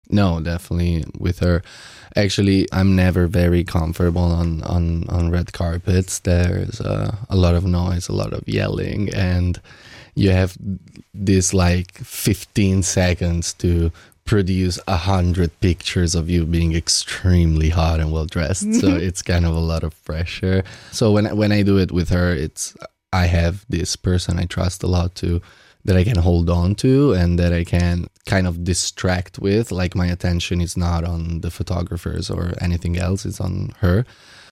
No, definitely with her. Actually, I'm never very comfortable on red carpets. There's a lot of noise, a lot of yelling, and you have this like 15 seconds to produce 100 pictures of you being extremely hot and well dressed. So it's kind of a lot of pressure. So when I do it with her, it's I have this person I trust a lot to that I can hold on to and that I can kind of distract with. Like my attention is not on the photographers or anything else, it's on her.